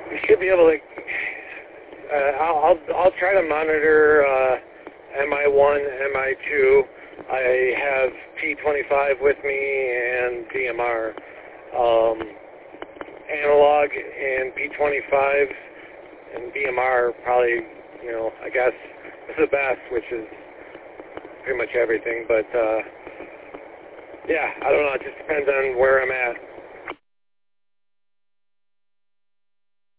we should be able to. I'll try to monitor MI1, MI2. I have P25 with me and DMR. Analog and P25 and DMR probably, I guess is the best, which is pretty much everything. But yeah, I don't know. It just depends on where I'm at.